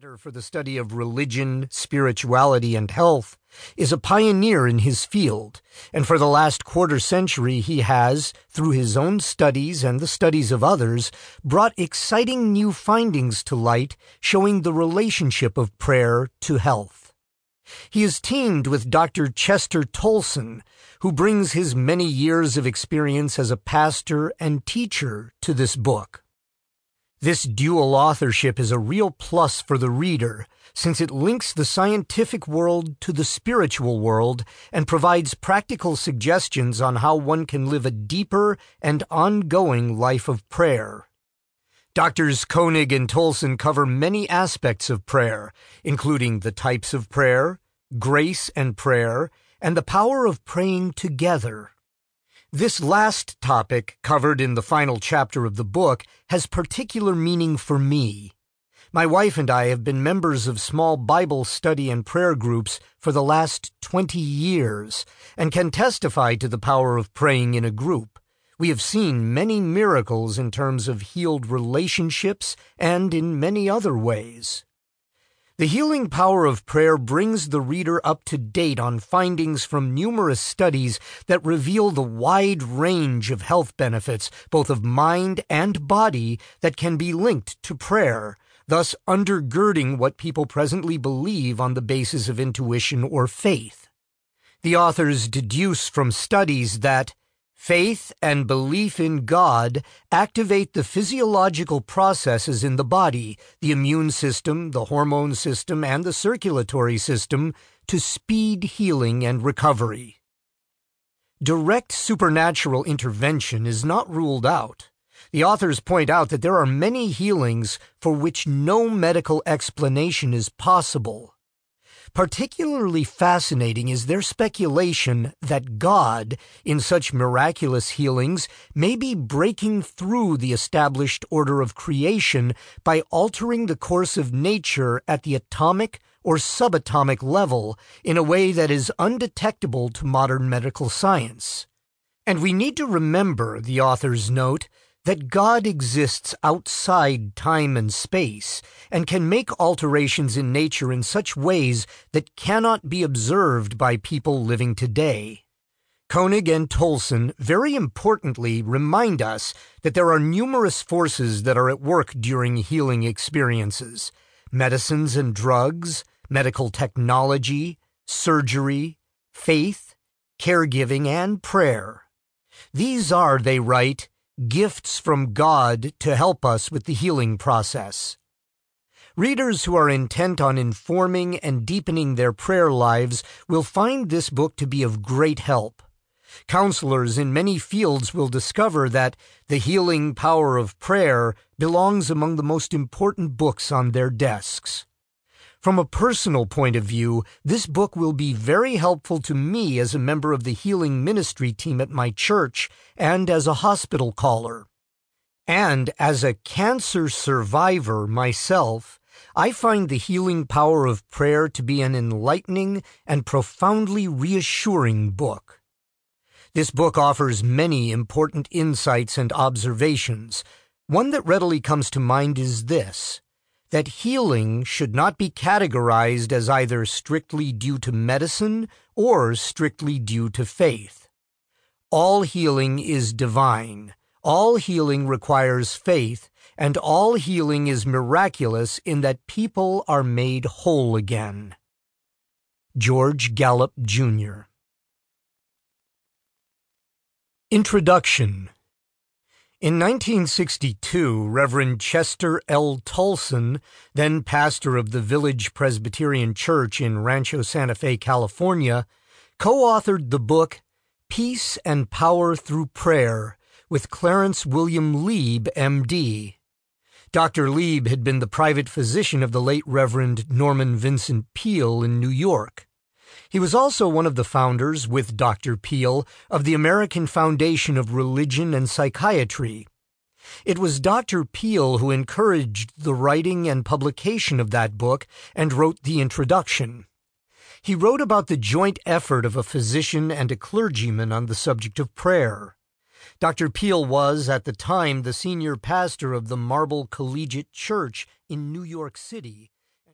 Center for the Study of Religion, Spirituality, and Health, is a pioneer in his field, and for the last quarter century he has, through his own studies and the studies of others, brought exciting new findings to light showing the relationship of prayer to health. He is teamed with Dr. Chester Tolson, who brings his many years of experience as a pastor and teacher to this book. This dual authorship is a real plus for the reader, since it links the scientific world to the spiritual world and provides practical suggestions on how one can live a deeper and ongoing life of prayer. Doctors Koenig and Tolson cover many aspects of prayer, including the types of prayer, grace and prayer, and the power of praying together. This last topic, covered in the final chapter of the book, has particular meaning for me. My wife and I have been members of small Bible study and prayer groups for the last 20 years and can testify to the power of praying in a group. We have seen many miracles in terms of healed relationships and in many other ways. The healing power of prayer brings the reader up to date on findings from numerous studies that reveal the wide range of health benefits, both of mind and body, that can be linked to prayer, thus undergirding what people presently believe on the basis of intuition or faith. The authors deduce from studies that faith and belief in God activate the physiological processes in the body, the immune system, the hormone system, and the circulatory system to speed healing and recovery. Direct supernatural intervention is not ruled out. The authors point out that there are many healings for which no medical explanation is possible. Particularly fascinating is their speculation that God, in such miraculous healings, may be breaking through the established order of creation by altering the course of nature at the atomic or subatomic level in a way that is undetectable to modern medical science. And we need to remember, the authors note, that God exists outside time and space and can make alterations in nature in such ways that cannot be observed by people living today. Koenig and Tolson very importantly remind us that there are numerous forces that are at work during healing experiences: medicines and drugs, medical technology, surgery, faith, caregiving, and prayer. These are, they write, gifts from God to help us with the healing process. Readers who are intent on informing and deepening their prayer lives will find this book to be of great help. Counselors in many fields will discover that the healing power of prayer belongs among the most important books on their desks. From a personal point of view, this book will be very helpful to me as a member of the healing ministry team at my church and as a hospital caller. And as a cancer survivor myself, I find the healing power of prayer to be an enlightening and profoundly reassuring book. This book offers many important insights and observations. One that readily comes to mind is this: that healing should not be categorized as either strictly due to medicine or strictly due to faith. All healing is divine, all healing requires faith, and all healing is miraculous in that people are made whole again. George Gallup, Jr. Introduction. In 1962, Reverend Chester L. Tolson, then pastor of the Village Presbyterian Church in Rancho Santa Fe, California, co-authored the book Peace and Power Through Prayer with Clarence William Lieb, M.D. Dr. Lieb had been the private physician of the late Reverend Norman Vincent Peale in New York. He was also one of the founders, with Dr. Peale, of the American Foundation of Religion and Psychiatry. It was Dr. Peale who encouraged the writing and publication of that book and wrote the introduction. He wrote about the joint effort of a physician and a clergyman on the subject of prayer. Dr. Peale was, at the time, the senior pastor of the Marble Collegiate Church in New York City,